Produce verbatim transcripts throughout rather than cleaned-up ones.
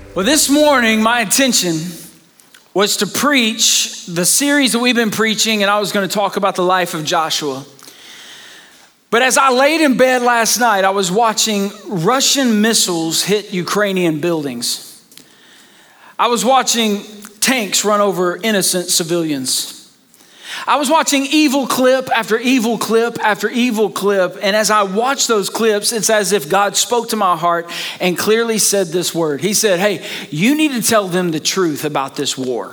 Well, this morning, my intention was to preach the series that we've been preaching, and I was going to talk about the life of Joshua. But as I laid in bed last night, I was watching Russian missiles hit Ukrainian buildings. I was watching tanks run over innocent civilians. I was watching evil clip after evil clip after evil clip. And as I watched those clips, it's as if God spoke to my heart and clearly said this word. He said, hey, you need to tell them the truth about this war.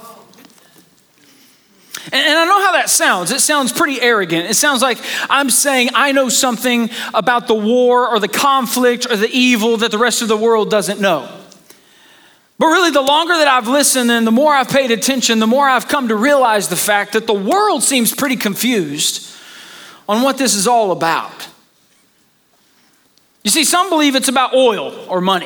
And, and I know how that sounds. It sounds pretty arrogant. It sounds like I'm saying I know something about the war or the conflict or the evil that the rest of the world doesn't know. But really, the longer that I've listened and the more I've paid attention, the more I've come to realize the fact that the world seems pretty confused on what this is all about. You see, some believe it's about oil or money.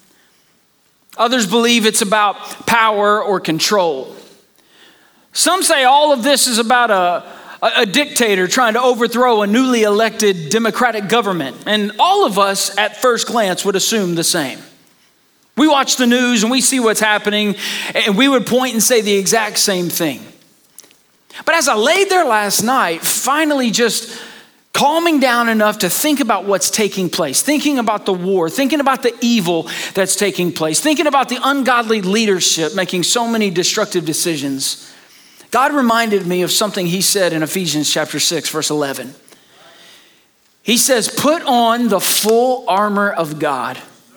Others believe it's about power or control. Some say all of this is about a, a, a dictator trying to overthrow a newly elected democratic government. And all of us at first glance would assume the same. We watch the news and we see what's happening, and we would point and say the exact same thing. But as I laid there last night, finally just calming down enough to think about what's taking place, thinking about the war, thinking about the evil that's taking place, thinking about the ungodly leadership making so many destructive decisions, God reminded me of something he said in Ephesians chapter six, verse eleven. He says, put on the full armor of God,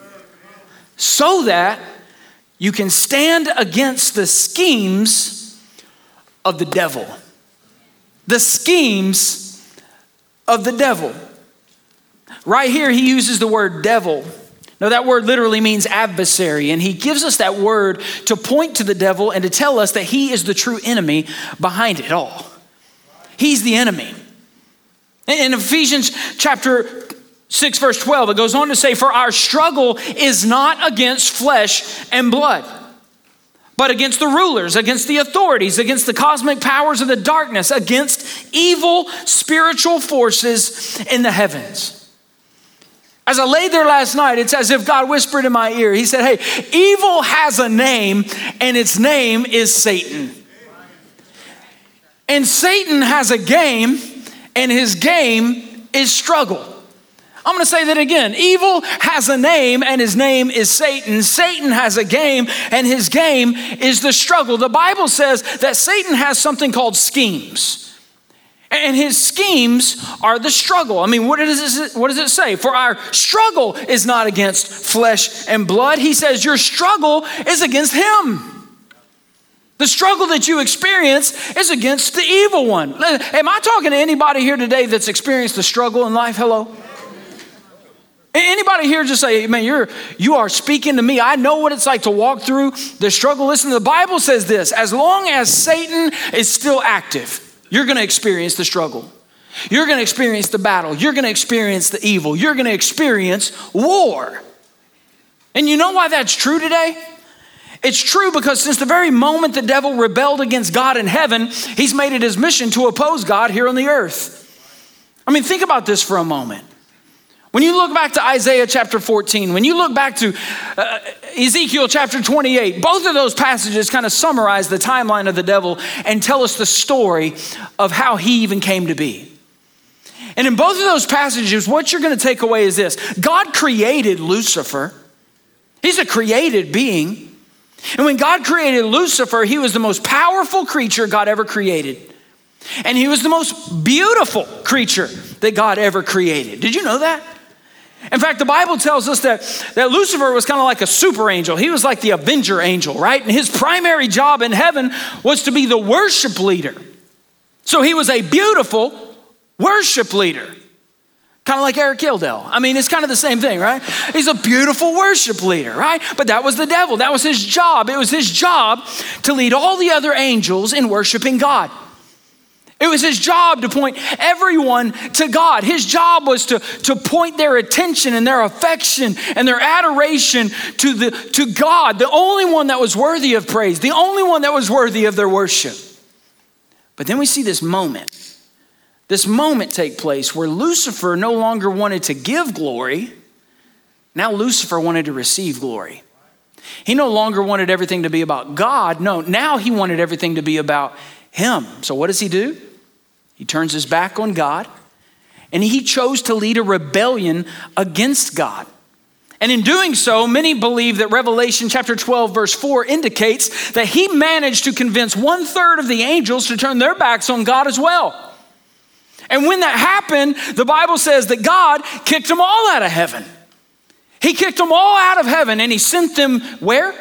so that you can stand against the schemes of the devil. The schemes of the devil. Right here, he uses the word devil. Now, that word literally means adversary, and he gives us that word to point to the devil and to tell us that he is the true enemy behind it all. He's the enemy. In Ephesians chapter six verse twelve, it goes on to say, for our struggle is not against flesh and blood, but against the rulers, against the authorities, against the cosmic powers of the darkness, against evil spiritual forces in the heavens. As I laid there last night, it's as if God whispered in my ear. He said, hey, evil has a name, and its name is Satan. And Satan has a game, and his game is struggle. I'm going to say that again. Evil has a name, and his name is Satan. Satan has a game, and his game is the struggle. The Bible says that Satan has something called schemes. And his schemes are the struggle. I mean, what does it, what does it say? For our struggle is not against flesh and blood. He says your struggle is against him. The struggle that you experience is against the evil one. Am I talking to anybody here today that's experienced the struggle in life? Hello? Anybody here just say, man, you're, you are speaking to me. I know what it's like to walk through the struggle. Listen, the Bible says this, as long as Satan is still active, you're going to experience the struggle. You're going to experience the battle. You're going to experience the evil. You're going to experience war. And you know why that's true today? It's true because since the very moment the devil rebelled against God in heaven, he's made it his mission to oppose God here on the earth. I mean, think about this for a moment. When you look back to Isaiah chapter fourteen, when you look back to uh, Ezekiel chapter twenty-eight, both of those passages kind of summarize the timeline of the devil and tell us the story of how he even came to be. And in both of those passages, what you're going to take away is this. God created Lucifer. He's a created being. And when God created Lucifer, he was the most powerful creature God ever created. And he was the most beautiful creature that God ever created. Did you know that? In fact, the Bible tells us that, that Lucifer was kind of like a super angel. He was like the avenger angel, right? And his primary job in heaven was to be the worship leader. So he was a beautiful worship leader. Kind of like Eric Kildell. I mean, it's kind of the same thing, right? He's a beautiful worship leader, right? But that was the devil. That was his job. It was his job to lead all the other angels in worshiping God. It was his job to point everyone to God. His job was to, to point their attention and their affection and their adoration to, the, to God, the only one that was worthy of praise, the only one that was worthy of their worship. But then we see this moment, this moment take place where Lucifer no longer wanted to give glory. Now Lucifer wanted to receive glory. He no longer wanted everything to be about God. No, now he wanted everything to be about him. So what does he do? He turns his back on God, and he chose to lead a rebellion against God. And in doing so, many believe that Revelation chapter twelve, verse four indicates that he managed to convince one third of the angels to turn their backs on God as well. And when that happened, the Bible says that God kicked them all out of heaven. He kicked them all out of heaven, and he sent them where?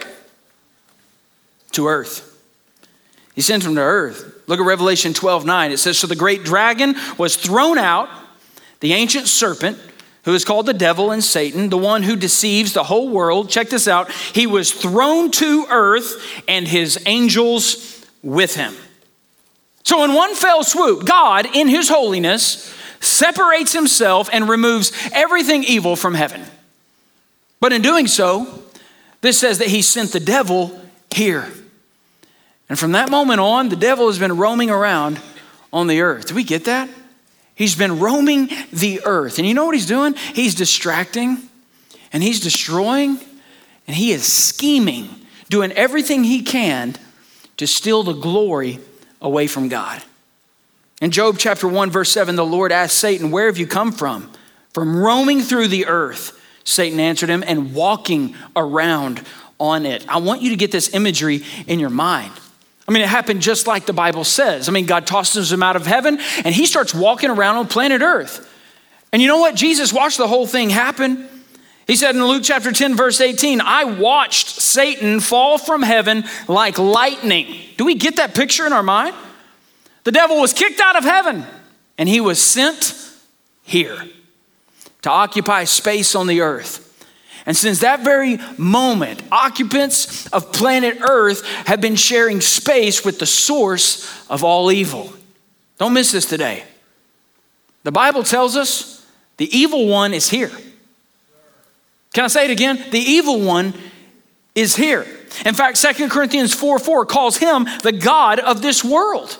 To earth. He sent them to earth. Look at Revelation twelve nine. It says, so the great dragon was thrown out, the ancient serpent, who is called the devil and Satan, the one who deceives the whole world. Check this out. He was thrown to earth and his angels with him. So in one fell swoop, God, in his holiness, separates himself and removes everything evil from heaven. But in doing so, this says that he sent the devil here. And from that moment on, the devil has been roaming around on the earth. Do we get that? He's been roaming the earth. And you know what he's doing? He's distracting and he's destroying and he is scheming, doing everything he can to steal the glory away from God. In Job chapter one, verse seven, the Lord asked Satan, where have you come from? From roaming through the earth, Satan answered him, and walking around on it. I want you to get this imagery in your mind. I mean, it happened just like the Bible says. I mean, God tosses him out of heaven and he starts walking around on planet earth. And you know what? Jesus watched the whole thing happen. He said in Luke chapter ten, verse eighteen, I watched Satan fall from heaven like lightning. Do we get that picture in our mind? The devil was kicked out of heaven and he was sent here to occupy space on the earth. And since that very moment, occupants of planet Earth have been sharing space with the source of all evil. Don't miss this today. The Bible tells us the evil one is here. Can I say it again? The evil one is here. In fact, Second Corinthians four four calls him the God of this world.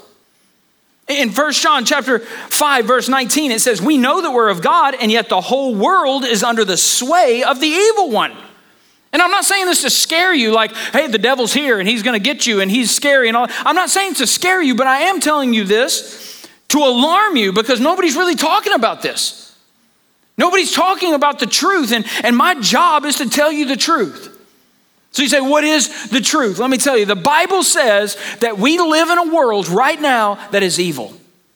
In First John chapter five, verse nineteen, it says, we know that we're of God, and yet the whole world is under the sway of the evil one. And I'm not saying this to scare you like, hey, the devil's here and he's going to get you and he's scary and all. I'm not saying to scare you, but I am telling you this to alarm you because nobody's really talking about this. Nobody's talking about the truth, and, and my job is to tell you the truth. So you say, what is the truth? Let me tell you, the Bible says that we live in a world right now that is evil.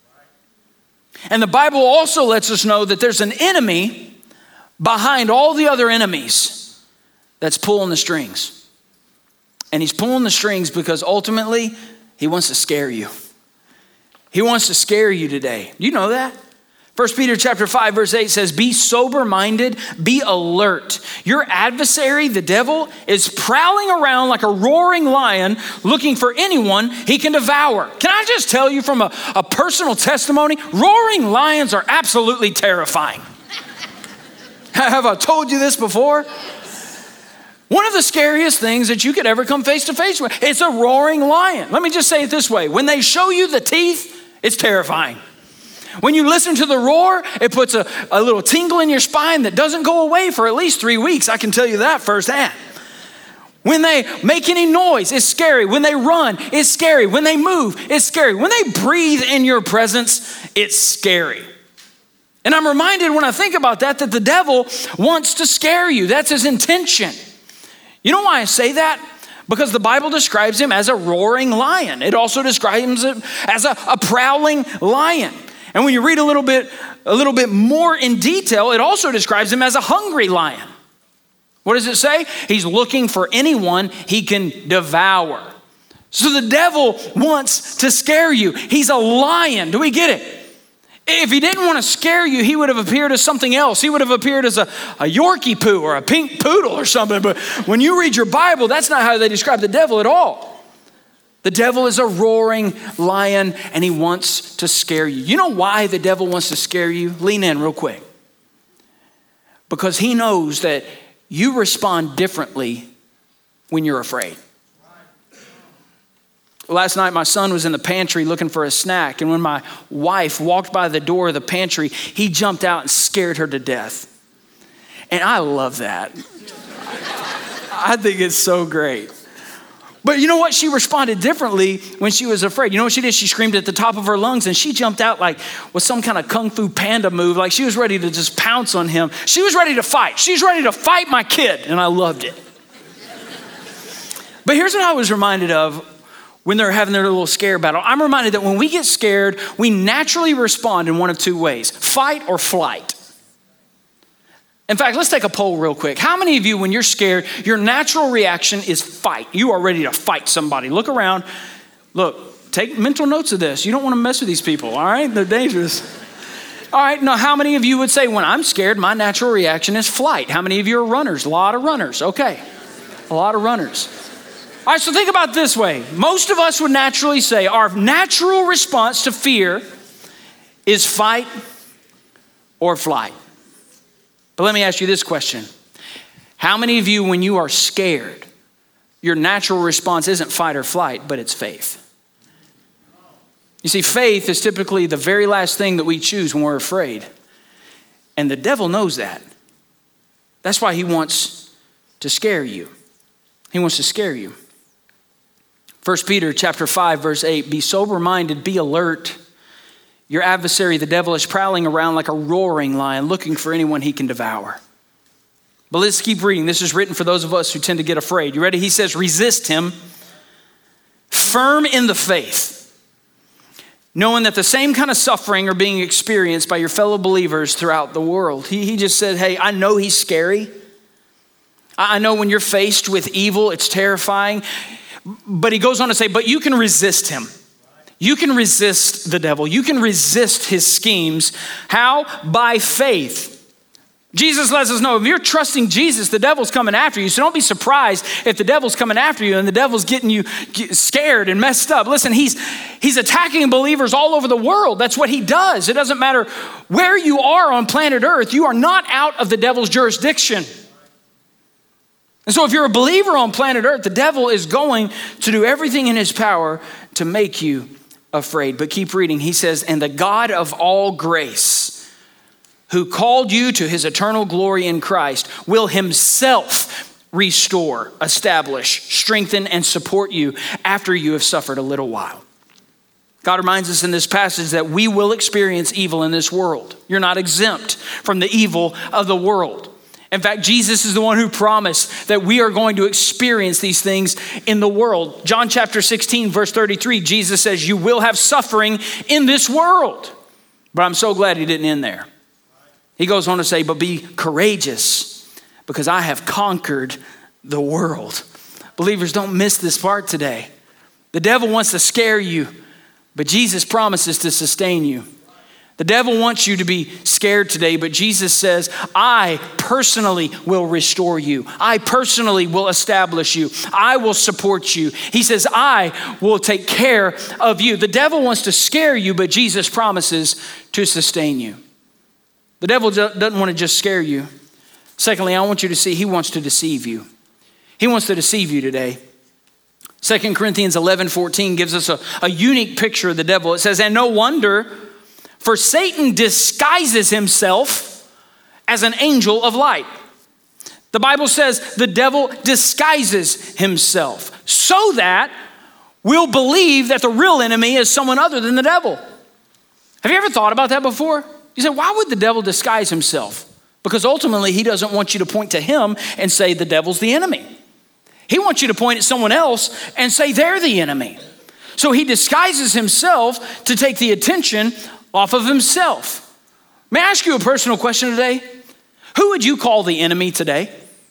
And the Bible also lets us know that there's an enemy behind all the other enemies that's pulling the strings. And he's pulling the strings because ultimately he wants to scare you. He wants to scare you today. You know that? First Peter chapter five, verse eight says, be sober-minded, be alert. Your adversary, the devil, is prowling around like a roaring lion looking for anyone he can devour. Can I just tell you from a, a personal testimony, roaring lions are absolutely terrifying. Have I told you this before? One of the scariest things that you could ever come face to face with, it's a roaring lion. Let me just say it this way. When they show you the teeth, it's terrifying. When you listen to the roar, it puts a, a little tingle in your spine that doesn't go away for at least three weeks. I can tell you that firsthand. When they make any noise, it's scary. When they run, it's scary. When they move, it's scary. When they breathe in your presence, it's scary. And I'm reminded when I think about that, that the devil wants to scare you. That's his intention. You know why I say that? Because the Bible describes him as a roaring lion. It also describes him as a, a prowling lion. And when you read a little bit, a little bit more in detail, it also describes him as a hungry lion. What does it say? He's looking for anyone he can devour. So the devil wants to scare you. He's a lion. Do we get it? If he didn't want to scare you, he would have appeared as something else. He would have appeared as a, a Yorkie poo or a pink poodle or something. But when you read your Bible, that's not how they describe the devil at all. The devil is a roaring lion and he wants to scare you. You know why the devil wants to scare you? Lean in real quick. Because he knows that you respond differently when you're afraid. Last night, my son was in the pantry looking for a snack. And when my wife walked by the door of the pantry, he jumped out and scared her to death. And I love that. I think it's so great. But you know what? She responded differently when she was afraid. You know what she did? She screamed at the top of her lungs and she jumped out like with some kind of Kung Fu Panda move. Like she was ready to just pounce on him. She was ready to fight. She was ready to fight my kid. And I loved it. But here's what I was reminded of when they're having their little scare battle. I'm reminded that when we get scared, we naturally respond in one of two ways: fight or flight. In fact, let's take a poll real quick. How many of you, when you're scared, your natural reaction is fight? You are ready to fight somebody. Look around. Look, take mental notes of this. You don't want to mess with these people, all right? They're dangerous. All right, now how many of you would say, when I'm scared, my natural reaction is flight? How many of you are runners? A lot of runners. Okay, a lot of runners. All right, so think about it this way. Most of us would naturally say our natural response to fear is fight or flight. But let me ask you this question. How many of you, when you are scared, your natural response isn't fight or flight, but it's faith? You see, faith is typically the very last thing that we choose when we're afraid. And the devil knows that. That's why he wants to scare you. He wants to scare you. First Peter chapter five, verse eight, be sober-minded, be alert. Your adversary, the devil, is prowling around like a roaring lion, looking for anyone he can devour. But let's keep reading. This is written for those of us who tend to get afraid. You ready? He says, resist him, firm in the faith, knowing that the same kind of suffering are being experienced by your fellow believers throughout the world. He, he just said, hey, I know he's scary. I know when you're faced with evil, it's terrifying. But he goes on to say, but you can resist him. You can resist the devil. You can resist his schemes. How? By faith. Jesus lets us know if you're trusting Jesus, the devil's coming after you. So don't be surprised if the devil's coming after you and the devil's getting you scared and messed up. Listen, he's he's attacking believers all over the world. That's what he does. It doesn't matter where you are on planet Earth. You are not out of the devil's jurisdiction. And so if you're a believer on planet Earth, the devil is going to do everything in his power to make you afraid. But keep reading. He says, and the God of all grace, who called you to his eternal glory in Christ, will himself restore, establish, strengthen, and support you after you have suffered a little while. God reminds us in this passage that we will experience evil in this world. You're not exempt from the evil of the world. In fact, Jesus is the one who promised that we are going to experience these things in the world. John chapter sixteen, verse thirty-three, Jesus says, you will have suffering in this world. But I'm so glad he didn't end there. He goes on to say, but be courageous because I have conquered the world. Believers, don't miss this part today. The devil wants to scare you, but Jesus promises to sustain you. The devil wants you to be scared today, but Jesus says, I personally will restore you. I personally will establish you. I will support you. He says, I will take care of you. The devil wants to scare you, but Jesus promises to sustain you. The devil doesn't want to just scare you. Secondly, I want you to see he wants to deceive you. He wants to deceive you today. Second Corinthians eleven fourteen gives us a, a unique picture of the devil. It says, and no wonder, for Satan disguises himself as an angel of light. The Bible says the devil disguises himself so that we'll believe that the real enemy is someone other than the devil. Have you ever thought about that before? You say, why would the devil disguise himself? Because ultimately he doesn't want you to point to him and say the devil's the enemy. He wants you to point at someone else and say they're the enemy. So he disguises himself to take the attention off of himself. May I ask you a personal question today? Who would you call the enemy today?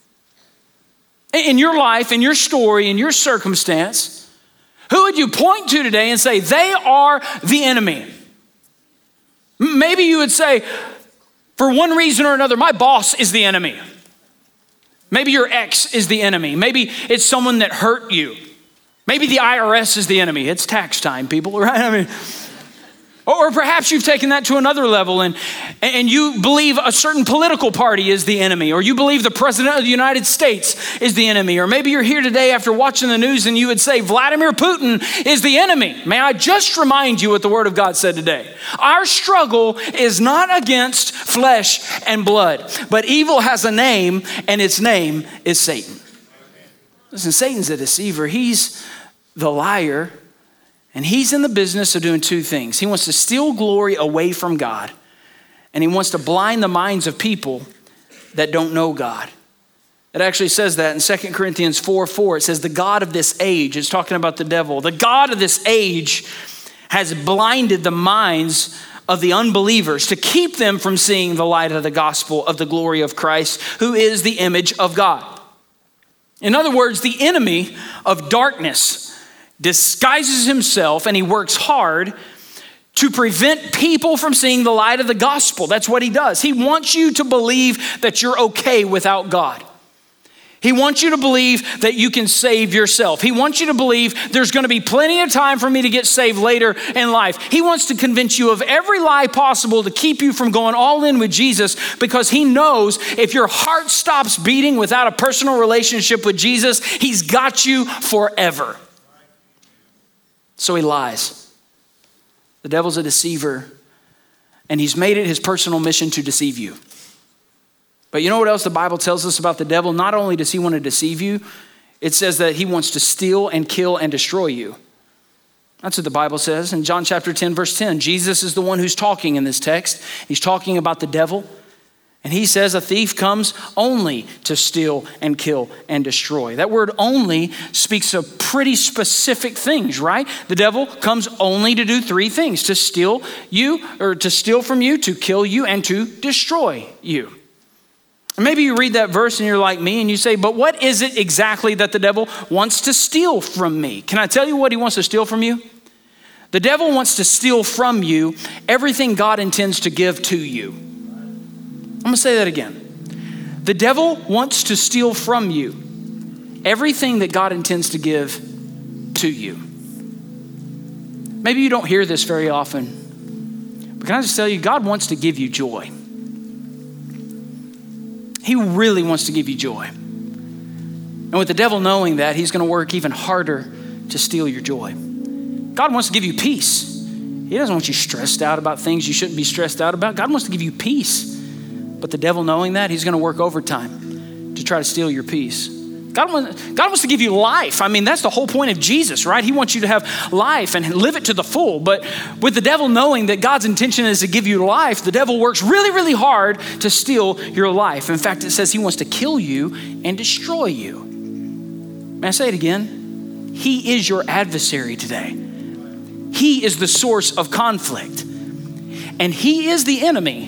In your life, in your story, in your circumstance, who would you point to today and say they are the enemy? Maybe you would say, for one reason or another, my boss is the enemy. Maybe your ex is the enemy. Maybe it's someone that hurt you. Maybe the I R S is the enemy. It's tax time, people, right? I mean, or perhaps you've taken that to another level and, and you believe a certain political party is the enemy, or you believe the president of the United States is the enemy. Or maybe you're here today after watching the news and you would say Vladimir Putin is the enemy. May I just remind you what the word of God said today. Our struggle is not against flesh and blood, but evil has a name and its name is Satan. Listen, Satan's a deceiver. He's the liar, and he's in the business of doing two things. He wants to steal glory away from God, and he wants to blind the minds of people that don't know God. It actually says that in Second Corinthians four four. It says, the God of this age, it's talking about the devil. The God of this age has blinded the minds of the unbelievers to keep them from seeing the light of the gospel of the glory of Christ, who is the image of God. In other words, the enemy of darkness disguises himself, and he works hard to prevent people from seeing the light of the gospel. That's what he does. He wants you to believe that you're okay without God. He wants you to believe that you can save yourself. He wants you to believe there's going to be plenty of time for me to get saved later in life. He wants to convince you of every lie possible to keep you from going all in with Jesus, because he knows if your heart stops beating without a personal relationship with Jesus, he's got you forever. So he lies. The devil's a deceiver, and he's made it his personal mission to deceive you. But you know what else the Bible tells us about the devil? Not only does he want to deceive you, it says that he wants to steal and kill and destroy you. That's what the Bible says in John chapter ten, verse ten. Jesus is the one who's talking in this text. He's talking about the devil. And he says a thief comes only to steal and kill and destroy. That word only speaks of pretty specific things, right? The devil comes only to do three things: to steal you, or to steal from you, to kill you, and to destroy you. And maybe you read that verse and you're like me and you say, but what is it exactly that the devil wants to steal from me? Can I tell you what he wants to steal from you? The devil wants to steal from you everything God intends to give to you. I'm going to say that again. The devil wants to steal from you everything that God intends to give to you. Maybe you don't hear this very often, but can I just tell you, God wants to give you joy. He really wants to give you joy. And with the devil knowing that, he's going to work even harder to steal your joy. God wants to give you peace. He doesn't want you stressed out about things you shouldn't be stressed out about. God wants to give you peace. But the devil knowing that, he's going to work overtime to try to steal your peace. God wants, God wants to give you life. I mean, that's the whole point of Jesus, right? He wants you to have life and live it to the full. But with the devil knowing that God's intention is to give you life, the devil works really, really hard to steal your life. In fact, it says he wants to kill you and destroy you. May I say it again? He is your adversary today. He is the source of conflict. And he is the enemy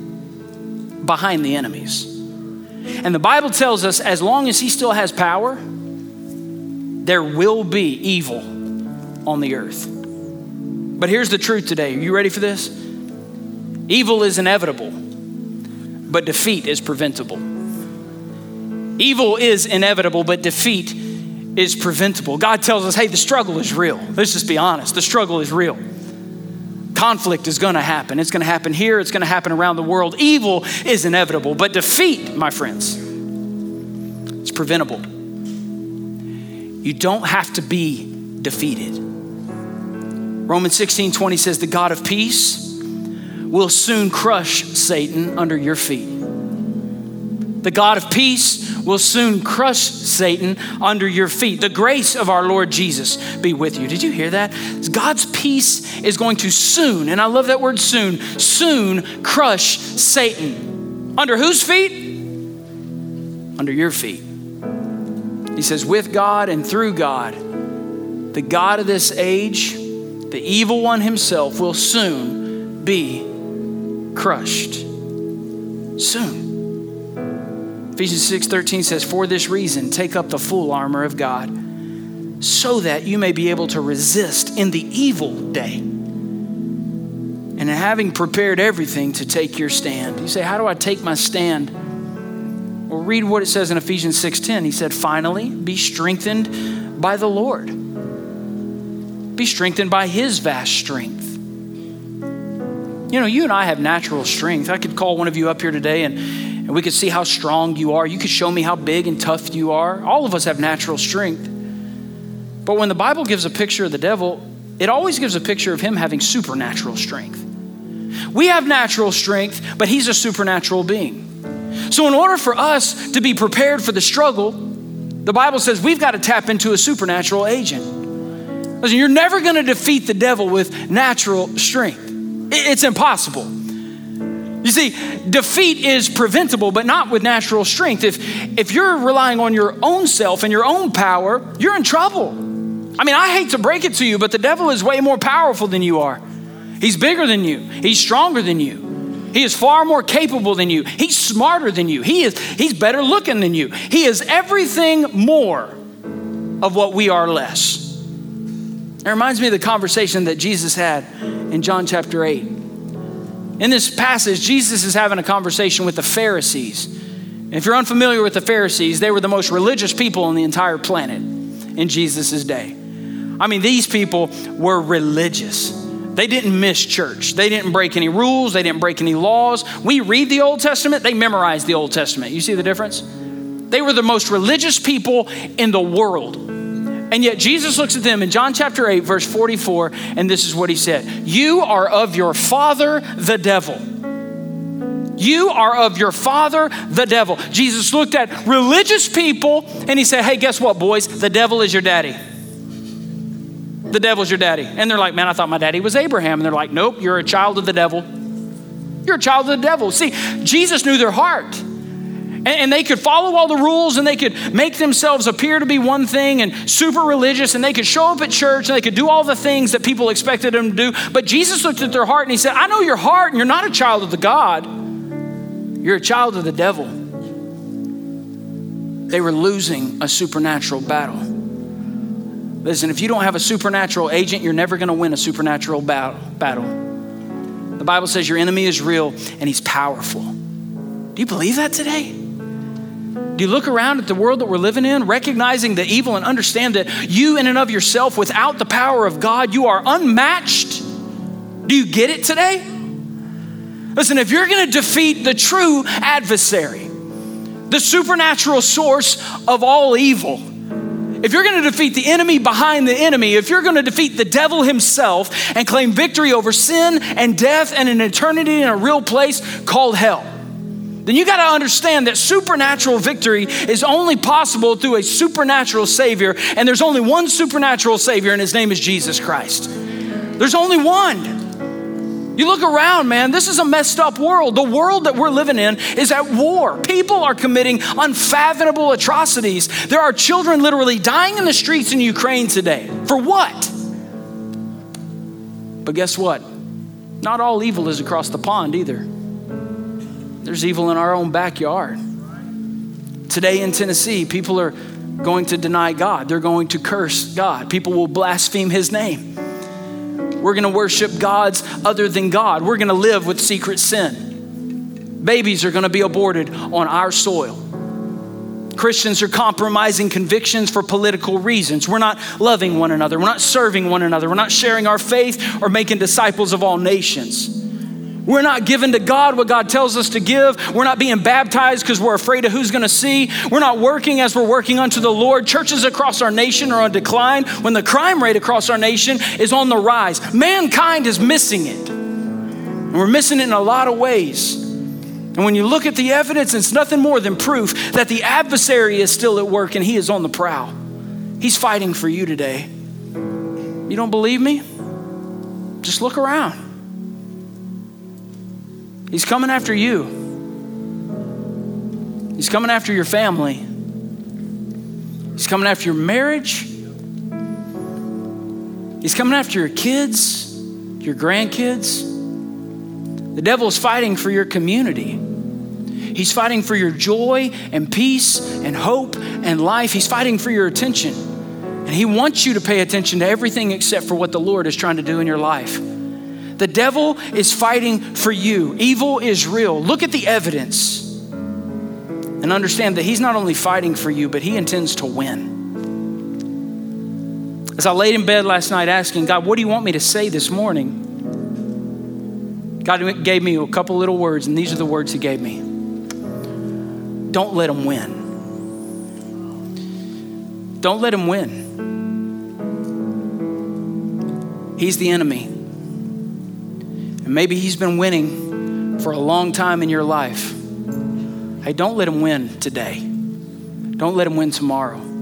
behind the enemies. And the Bible tells us as long as he still has power, there will be evil on the earth. But here's the truth today. Are you ready for this? Evil is inevitable, but defeat is preventable. Evil is inevitable, but defeat is preventable. God tells us, hey, the struggle is real. Let's just be honest. The struggle is real. Conflict is going to happen. It's going to happen here. It's going to happen around the world. Evil is inevitable, but defeat, my friends, it's preventable. You don't have to be defeated. Romans sixteen twenty says, the God of peace will soon crush Satan under your feet. The God of peace will soon crush Satan under your feet. The grace of our Lord Jesus be with you. Did you hear that? God's peace is going to soon, and I love that word soon, soon crush Satan. Under whose feet? Under your feet. He says, with God and through God, the God of this age, the evil one himself, will soon be crushed. Soon. Ephesians six thirteen says, for this reason, take up the full armor of God so that you may be able to resist in the evil day. And having prepared everything to take your stand. You say, how do I take my stand? Well, read what it says in Ephesians six ten. He said, finally, be strengthened by the Lord. Be strengthened by his vast strength. You know, you and I have natural strength. I could call one of you up here today and And we could see how strong you are. You could show me how big and tough you are. All of us have natural strength. But when the Bible gives a picture of the devil, it always gives a picture of him having supernatural strength. We have natural strength, but he's a supernatural being. So in order for us to be prepared for the struggle, The Bible says we've got to tap into a supernatural agent. Listen, you're never going to defeat the devil with natural strength. It's impossible. You see, defeat is preventable, but not with natural strength. If, if you're relying on your own self and your own power, you're in trouble. I mean, I hate to break it to you, but the devil is way more powerful than you are. He's bigger than you. He's stronger than you. He is far more capable than you. He's smarter than you. He is, he's better looking than you. He is everything more of what we are less. It reminds me of the conversation that Jesus had in John chapter eight. In this passage, Jesus is having a conversation with the Pharisees. And if you're unfamiliar with the Pharisees, they were the most religious people on the entire planet in Jesus' day. I mean, these people were religious. They didn't miss church. They didn't break any rules. They didn't break any laws. We read the Old Testament. They memorized the Old Testament. You see the difference? They were the most religious people in the world. And yet Jesus looks at them in John chapter eight, verse forty-four, and this is what he said. You are of your father, the devil. You are of your father, the devil. Jesus looked at religious people and he said, hey, guess what, boys? The devil is your daddy. The devil's your daddy. And they're like, man, I thought my daddy was Abraham. And they're like, nope, you're a child of the devil. You're a child of the devil. See, Jesus knew their heart. And they could follow all the rules and they could make themselves appear to be one thing and super religious, and they could show up at church and they could do all the things that people expected them to do. But Jesus looked at their heart and he said, I know your heart and you're not a child of the God. You're a child of the devil. They were losing a supernatural battle. Listen, if you don't have a supernatural agent, you're never going to win a supernatural battle. The Bible says your enemy is real and he's powerful. Do you believe that today? Do you look around at the world that we're living in, recognizing the evil and understand that you in and of yourself, without the power of God, you are unmatched? Do you get it today? Listen, if you're going to defeat the true adversary, the supernatural source of all evil, if you're going to defeat the enemy behind the enemy, if you're going to defeat the devil himself and claim victory over sin and death and an eternity in a real place called hell, then you got to understand that supernatural victory is only possible through a supernatural Savior. And there's only one supernatural Savior, and his name is Jesus Christ. There's only one. You look around, man, this is a messed up world. The world that we're living in is at war. People are committing unfathomable atrocities. There are children literally dying in the streets in Ukraine today. For what? But guess what? Not all evil is across the pond either. There's evil in our own backyard. Today in Tennessee, people are going to deny God. They're going to curse God. People will blaspheme his name. We're going to worship gods other than God. We're going to live with secret sin. Babies are going to be aborted on our soil. Christians are compromising convictions for political reasons. We're not loving one another. We're not serving one another. We're not sharing our faith or making disciples of all nations. We're not giving to God what God tells us to give. We're not being baptized because we're afraid of who's going to see. We're not working as we're working unto the Lord. Churches across our nation are on decline when the crime rate across our nation is on the rise. Mankind is missing it. And we're missing it in a lot of ways. And when you look at the evidence, it's nothing more than proof that the adversary is still at work and he is on the prowl. He's fighting for you today. You don't believe me? Just look around. He's coming after you. He's coming after your family. He's coming after your marriage. He's coming after your kids, your grandkids. The devil is fighting for your community. He's fighting for your joy and peace and hope and life. He's fighting for your attention. And he wants you to pay attention to everything except for what the Lord is trying to do in your life. The devil is fighting for you. Evil is real. Look at the evidence and understand that he's not only fighting for you, but he intends to win. As I laid in bed last night asking God, what do you want me to say this morning? God gave me a couple little words, and these are the words he gave me. Don't let him win. Don't let him win. He's the enemy. And maybe he's been winning for a long time in your life. Hey, don't let him win today. Don't let him win tomorrow.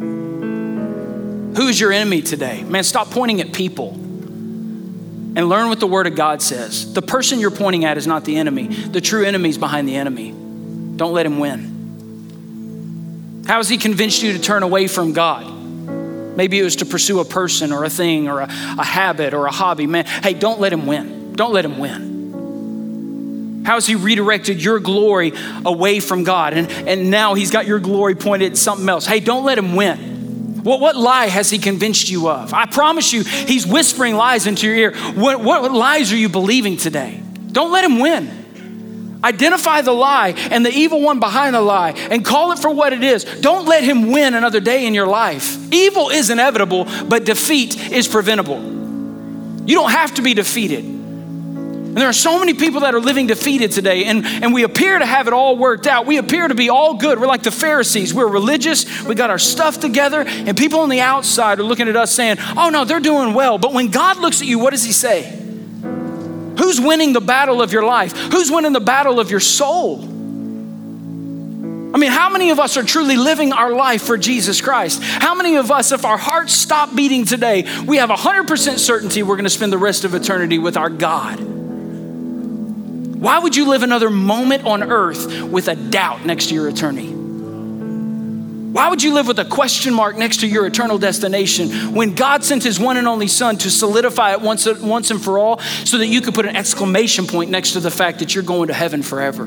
Who is your enemy today? Man, stop pointing at people and learn what the word of God says. The person you're pointing at is not the enemy. The true enemy is behind the enemy. Don't let him win. How has he convinced you to turn away from God? Maybe it was to pursue a person or a thing or a, a habit or a hobby. Man, hey, don't let him win. Don't let him win. How has he redirected your glory away from God? And, and now he's got your glory pointed at something else. Hey, don't let him win. What, what lie has he convinced you of? I promise you, he's whispering lies into your ear. What, what, what lies are you believing today? Don't let him win. Identify the lie and the evil one behind the lie and call it for what it is. Don't let him win another day in your life. Evil is inevitable, but defeat is preventable. You don't have to be defeated. And there are so many people that are living defeated today, and, and we appear to have it all worked out. We appear to be all good. We're like the Pharisees. We're religious. We got our stuff together, and people on the outside are looking at us saying, oh no, they're doing well. But when God looks at you, what does he say? Who's winning the battle of your life? Who's winning the battle of your soul? I mean, how many of us are truly living our life for Jesus Christ? How many of us, if our hearts stop beating today, we have one hundred percent certainty we're going to spend the rest of eternity with our God? Why would you live another moment on earth with a doubt next to your eternity? Why would you live with a question mark next to your eternal destination when God sent his one and only son to solidify it once, once and for all so that you could put an exclamation point next to the fact that you're going to heaven forever?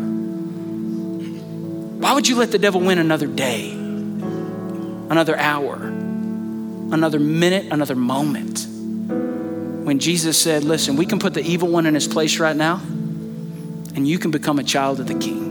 Why would you let the devil win another day, another hour, another minute, another moment? When Jesus said, listen, we can put the evil one in his place right now, and you can become a child of the King.